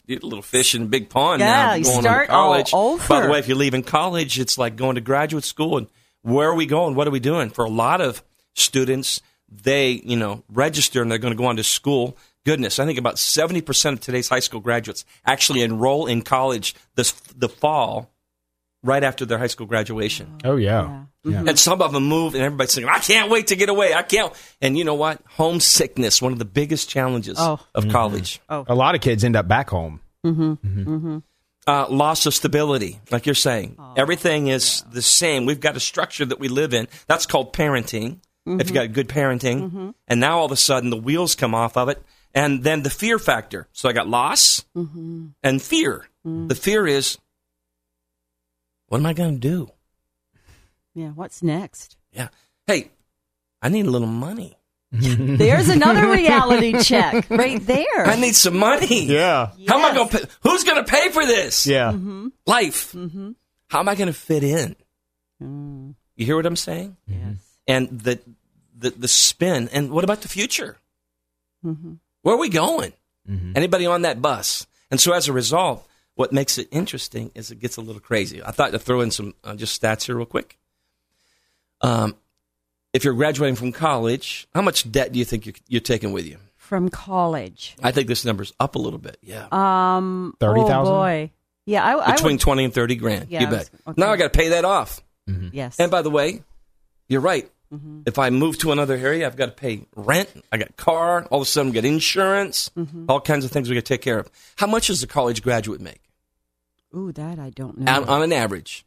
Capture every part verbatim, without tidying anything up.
you're a little fish in a big pond yeah, now. You going start on to college. all over. By the way, if you're leaving college, it's like going to graduate school. And where are we going? What are we doing? For a lot of students, they, you know, register and they're going to go on to school. Goodness, I think about seventy percent of today's high school graduates actually enroll in college this the fall right after their high school graduation. Oh, yeah. yeah. yeah. And some of them move, and everybody's saying, I can't wait to get away. I can't. And you know what? Homesickness, one of the biggest challenges Oh. of Mm-hmm. college. Oh. A lot of kids end up back home. Mm-hmm. Mm-hmm. Mm-hmm. Uh, loss of stability, like you're saying. Oh, Everything is yeah. the same. We've got a structure that we live in. That's called parenting, mm-hmm. if you got good parenting. Mm-hmm. And now all of a sudden the wheels come off of it. And then the fear factor. So I got loss mm-hmm. and fear. Mm-hmm. The fear is, what am I going to do? Yeah, what's next? Yeah. Hey, I need a little money. There's another reality check right there. I need some money. Yeah. Yes. How am I going to pay? Who's going to pay for this? Yeah. Mm-hmm. Life. Mm-hmm. How am I going to fit in? Mm. You hear what I'm saying? Yes. And the, the, the spin. And what about the future? Mm-hmm. Where are we going? Mm-hmm. Anybody on that bus? And so as a result, what makes it interesting is it gets a little crazy. I thought to throw in some uh, just stats here real quick. Um, if you're graduating from college, how much debt do you think you're, you're taking with you? From college. I think this number's up a little bit. Yeah. Um, thirty thousand? Oh, boy. Yeah, I, Between I would, twenty and thirty grand. Yeah, you I bet. was- okay. Now I got to pay that off. Mm-hmm. Yes. And by the way, you're right. Mm-hmm. If I move to another area, I've got to pay rent. I got car. All of a sudden, I got insurance. Mm-hmm. All kinds of things we got to take care of. How much does a college graduate make? Ooh, that I don't know. On, on an average,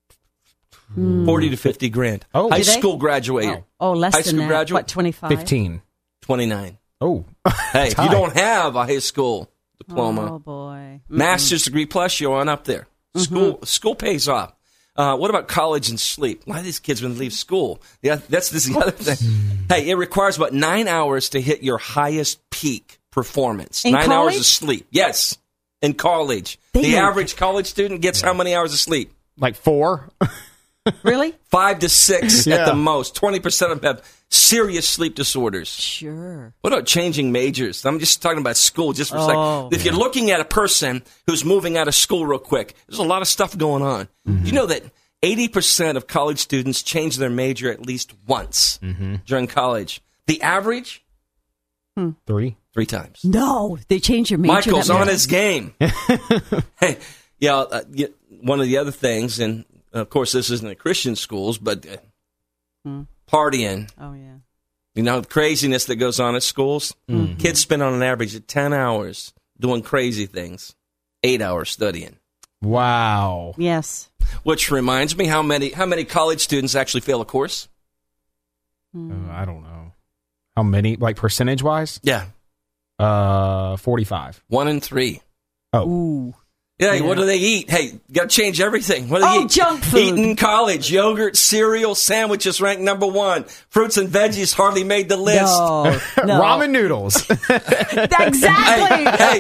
Mm. forty to fifty grand. Oh. High Do they? school graduate, Oh, oh, less high than school that. graduate? What, twenty-five? fifteen. twenty-nine. Oh. Hey, if you high. don't have a high school diploma, Oh, boy. Mm-mm. master's degree plus, you're on up there. School school pays off. Uh, what about college and sleep? A lot of these kids, when they leave school, yeah, that's this is the other thing. Hey, it requires about nine hours to hit your highest peak performance. In nine college? hours of sleep. Yes, in college. They the don't- average college student gets how many hours of sleep? Like four? Really? Five to six at Yeah. the most. twenty percent of them have serious sleep disorders. Sure. What about changing majors? I'm just talking about school just for a Oh. second. If you're looking at a person who's moving out of school real quick, there's a lot of stuff going on. Mm-hmm. You know that eighty percent of college students change their major at least once Mm-hmm. during college. The average, Three? three times. No, they changed your major. Michael's that on much. his game. Hey, yeah, uh, y- one of the other things, and of course this isn't at Christian schools, but uh, Hmm. partying. Oh, yeah. You know, the craziness that goes on at schools. Mm-hmm. Kids spend on an average of ten hours doing crazy things, eight hours studying. Wow. Yes. Which reminds me, how many how many college students actually fail a course? Uh, I don't know. How many? Like percentage wise? Yeah, Uh, forty-five. one in three. Oh. Ooh. Yeah, Yeah. what do they eat? Hey, got to change everything. What do they Oh, eat? junk food. Eating in college, yogurt, cereal, sandwiches ranked number one. Fruits and veggies hardly made the list. No. no. Ramen noodles. Exactly. Hey, hey.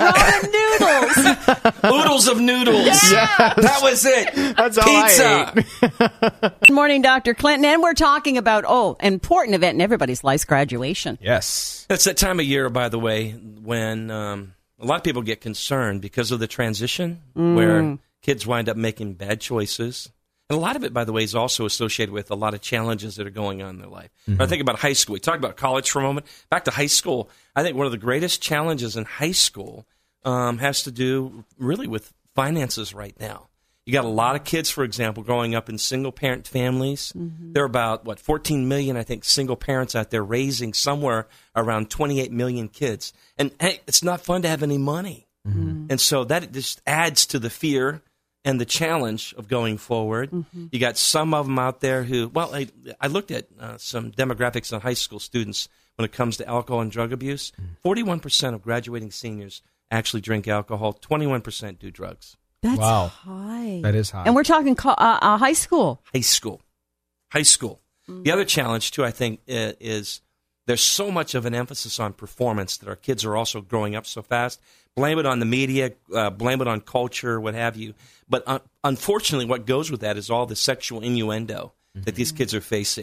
Ramen noodles. Oodles of noodles. Yeah. That was it. That's all Pizza. I ate. Good morning, Doctor Clinton. And we're talking about, oh, an important event in everybody's life's graduation. Yes. It's that time of year, by the way, when um, a lot of people get concerned because of the transition, where kids wind up making bad choices. And a lot of it, by the way, is also associated with a lot of challenges that are going on in their life. When I think about high school. We talked about college for a moment. Back to high school. I think one of the greatest challenges in high school um, has to do really with finances right now. You got a lot of kids, for example, growing up in single-parent families. Mm-hmm. There are about, what, fourteen million, I think, single parents out there raising somewhere around twenty-eight million kids. And, hey, it's not fun to have any money. Mm-hmm. And so that just adds to the fear and the challenge of going forward. Mm-hmm. You got some of them out there who, well, I, I looked at uh, some demographics on high school students when it comes to alcohol and drug abuse. forty-one percent of graduating seniors actually drink alcohol. twenty-one percent do drugs. That's Wow. high. That is high. And we're talking co- uh, uh, high school. High school. High school. Mm-hmm. The other challenge, too, I think, uh, is there's so much of an emphasis on performance that our kids are also growing up so fast. Blame it on the media, uh, blame it on culture, what have you. But uh, unfortunately, what goes with that is all the sexual innuendo mm-hmm. that these kids are facing.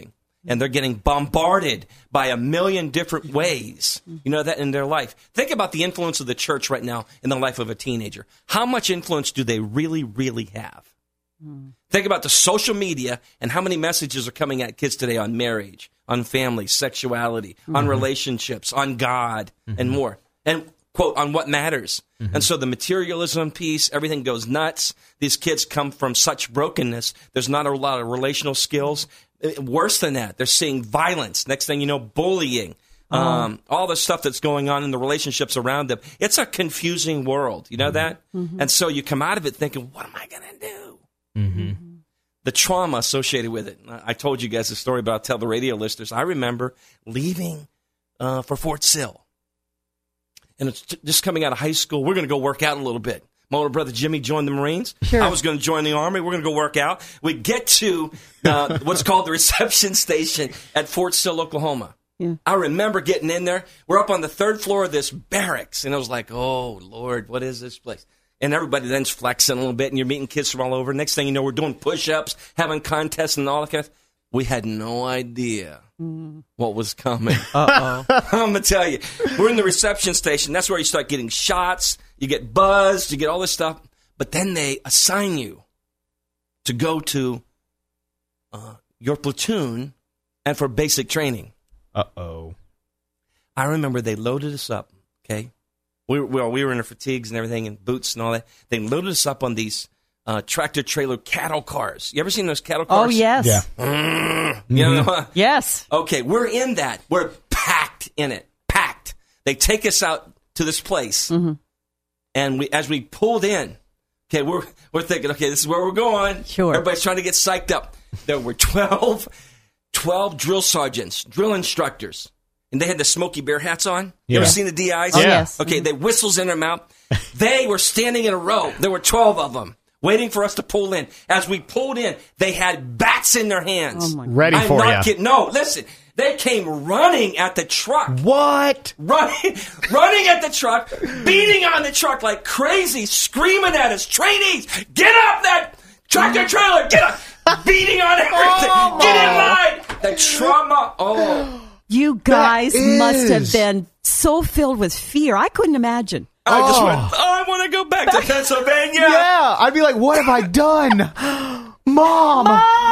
and they're getting bombarded by a million different ways, you know, that in their life. Think about the influence of the church right now in the life of a teenager. How much influence do they really, really have? Mm. Think about the social media and how many messages are coming at kids today on marriage, on family, sexuality, mm-hmm. on relationships, on God, mm-hmm. and more. And, quote, on what matters. Mm-hmm. And so the materialism piece, everything goes nuts. These kids come from such brokenness. There's not a lot of relational skills. Worse than that, they're seeing violence. Next thing you know, bullying. Oh. Um, all the stuff that's going on in the relationships around them. It's a confusing world. You know mm-hmm. that? Mm-hmm. And so you come out of it thinking, what am I going to do? Mm-hmm. The trauma associated with it. I told you guys the story, but I'll tell the radio listeners. I remember leaving uh, for Fort Sill. And it's t- just coming out of high school. We're going to go work out a little bit. My older brother Jimmy joined the Marines. Sure. I was going to join the Army. We're going to go work out. We get to uh, what's called the reception station at Fort Sill, Oklahoma. Yeah. I remember getting in there. We're up on the third floor of this barracks. And I was like, oh, Lord, what is this place? And everybody then's flexing a little bit, and you're meeting kids from all over. Next thing you know, we're doing push-ups, having contests and all that kind of stuff. We had no idea mm. what was coming. Uh-oh. I'm going to tell you. We're in the reception station. That's where you start getting shots. You get buzzed. You get all this stuff. But then they assign you to go to uh, your platoon and for basic training. Uh-oh. I remember they loaded us up, okay? We were, well, we were in our fatigues and everything and boots and all that. They loaded us up on these uh, tractor-trailer cattle cars. You ever seen those cattle cars? Oh, yes. Yeah. Mm-hmm. You know? Yes. Okay, we're in that. We're packed in it. Packed. They take us out to this place. Mm-hmm. And we, as we pulled in, okay, we're we're thinking, okay, this is where we're going. Sure. Everybody's trying to get psyched up. There were twelve, twelve drill sergeants, drill instructors. And they had the Smokey Bear hats on. You Yeah. ever seen the D Is? Oh, yeah. Yes. Okay, they whistles in their mouth. They were standing in a row. There were twelve of them waiting for us to pull in. As we pulled in, they had bats in their hands. Oh my Ready I'm for not you. kidding. No, listen. They came running at the truck. What? Running, running at the truck, beating on the truck like crazy, screaming at us, trainees, get up that tractor trailer, get up, beating on everything, Oh. get in line. The trauma, oh. You guys That must have is- been so filled with fear. I couldn't imagine. I just Oh. went, oh, I want to go back to Pennsylvania. Yeah, I'd be like, what have I done? Mom!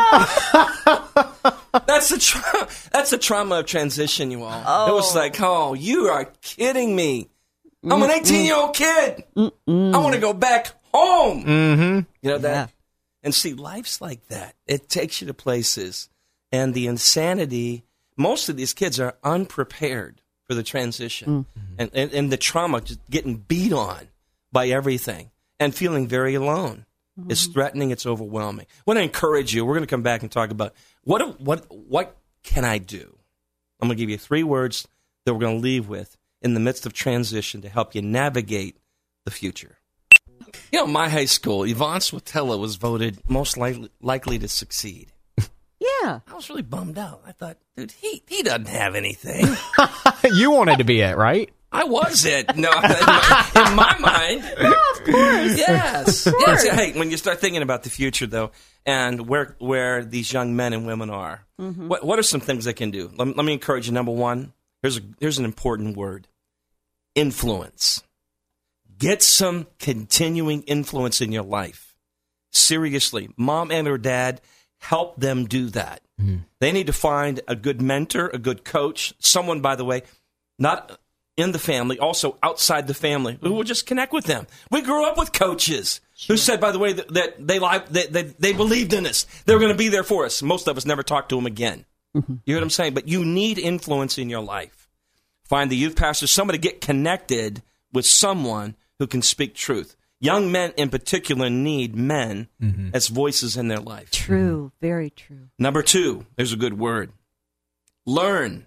That's the tra- that's the trauma of transition, you all. Oh. It was like, oh, you are kidding me. I'm an eighteen-year-old kid. Mm-mm. I want to go back home. Mm-hmm. You know that? Yeah. And see, life's like that. It takes you to places. And the insanity, most of these kids are unprepared for the transition. Mm-hmm. And, and, and the trauma, just getting beat on by everything and feeling very alone. Mm-hmm. It's threatening. It's overwhelming. I want to encourage you. We're going to come back and talk about what what what can I do? I'm going to give you three words that we're going to leave with in the midst of transition to help you navigate the future. You know, my high school, Yvonne Swatella was voted most likely, likely to succeed. Yeah. I was really bummed out. I thought, dude, he, he doesn't have anything. You wanted to be it, right? I was it. No, in my, in my mind. Oh, of course. Yes. yes. Hey, when you start thinking about the future, though, and where where these young men and women are, mm-hmm. what what are some things they can do? Let, let me encourage you. Number one, here's a, here's an important word: influence. Get some continuing influence in your life. Seriously, mom and or dad, help them do that. Mm-hmm. They need to find a good mentor, a good coach, someone, by the way, not in the family, also outside the family, who will just connect with them. We grew up with coaches sure. who said, by the way, that, that they, li- that, that they believed in us. They were going to be there for us. Most of us never talked to them again. Mm-hmm. You know what I'm saying? But you need influence in your life. Find the youth pastor, somebody get connected with someone who can speak truth. Young men in particular need men mm-hmm. as voices in their life. True, mm-hmm. very true. Number two, there's a good word. Learn.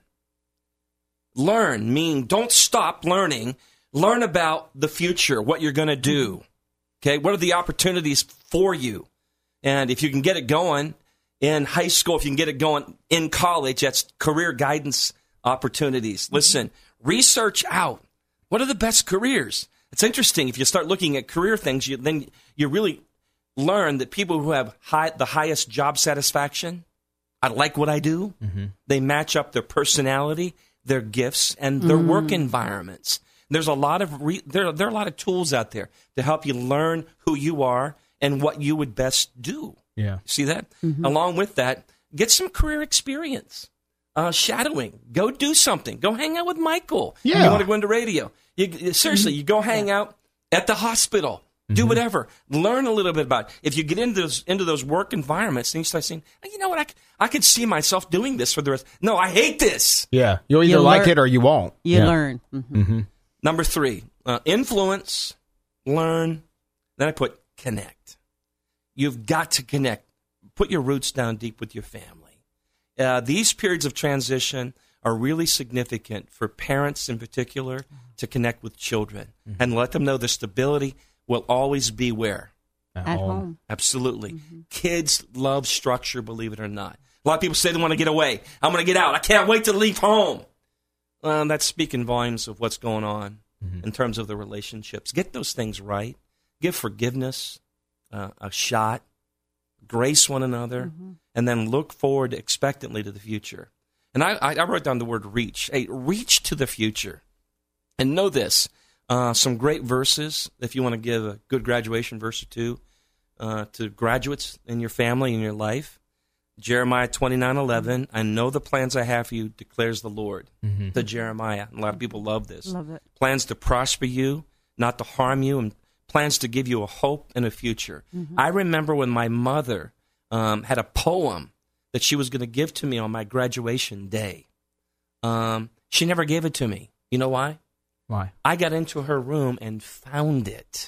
Learn, meaning don't stop learning. Learn about the future, what you're going to do. Okay, what are the opportunities for you? And if you can get it going in high school, if you can get it going in college, that's career guidance opportunities. Listen, research out. What are the best careers? It's interesting. If you start looking at career things, you, then you really learn that people who have high, the highest job satisfaction, I like what I do. Mm-hmm. They match up their personality, their gifts, and their Mm. work environments. There's a lot of re- there. There are a lot of tools out there to help you learn who you are and what you would best do. Yeah. See that? Mm-hmm. Along with that, get some career experience, uh, shadowing. Go do something. Go hang out with Michael. Yeah. You want to go into radio? You, seriously, you go hang out at the hospital. Do whatever. Learn a little bit about it. If you get into those into those work environments, then you start saying, you know what, I, c- I could see myself doing this for the rest. No, I hate this. Yeah. You'll either You like learn- it or you won't. You yeah. learn. Mhm. Mm-hmm. Number three, uh, influence, learn. Then I put connect. You've got to connect. Put your roots down deep with your family. Uh, these periods of transition are really significant for parents in particular to connect with children Mm-hmm. and let them know the stability will always be where. At, At home. home. Absolutely. Kids love structure, believe it or not. A lot of people say they want to get away. I'm going to get out. I can't wait to leave home. Well, that's speaking volumes of what's going on in terms of the relationships. Get those things right. Give forgiveness uh, a shot. Grace one another. And then look forward expectantly to the future. And I, I I wrote down the word reach. Hey, reach to the future. And know this. Uh, some great verses, if you want to give a good graduation verse or two uh, to graduates in your family, in your life. Jeremiah twenty-nine eleven, I know the plans I have for you, declares the Lord. Mm-hmm. To Jeremiah. A lot of people love this. Love it. Plans to prosper you, not to harm you, and plans to give you a hope and a future. I remember when my mother um, had a poem that she was going to give to me on my graduation day. Um, she never gave it to me. You know why? Why? I got into her room and found it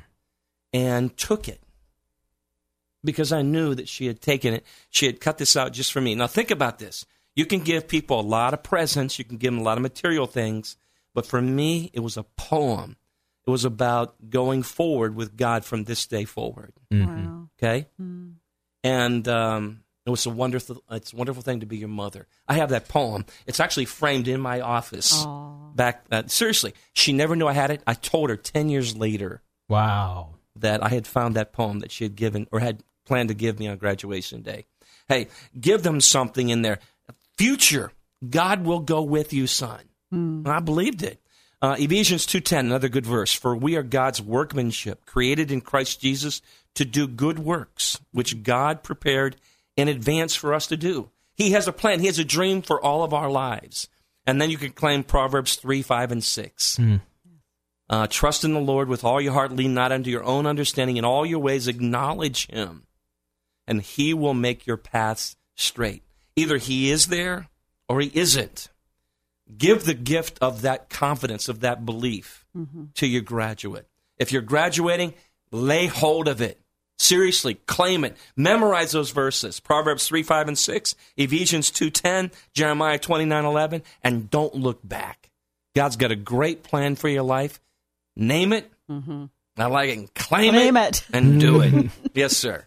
and took it because I knew that she had taken it. She had cut this out just for me. Now, think about this. You can give people a lot of presents. You can give them a lot of material things. But for me, it was a poem. It was about going forward with God from this day forward. Wow. Okay? Mm. And um, it was a wonderful, it's a wonderful thing to be your mother. I have that poem. It's actually framed in my office. Aw. Back, uh, seriously, she never knew I had it. I told her ten years later Wow. that I had found that poem that she had given or had planned to give me on graduation day. Hey, give them something in their future. God will go with you, son. And I believed it. Uh, Ephesians two ten, another good verse. For we are God's workmanship, created in Christ Jesus to do good works, which God prepared in advance for us to do. He has a plan. He has a dream for all of our lives. And then you can claim Proverbs three, five, and six. Mm. Uh, trust in the Lord with all your heart. Lean not unto your own understanding. In all your ways acknowledge him, and he will make your paths straight. Either he is there or he isn't. Give the gift of that confidence, of that belief to your graduate. If you're graduating, lay hold of it. Seriously, claim it. Memorize those verses. Proverbs three, five, and six, Ephesians two ten, Jeremiah twenty-nine eleven, and don't look back. God's got a great plan for your life. Name it. Mm-hmm. I like it. Claim, Claim it, it. and do it. Yes, sir.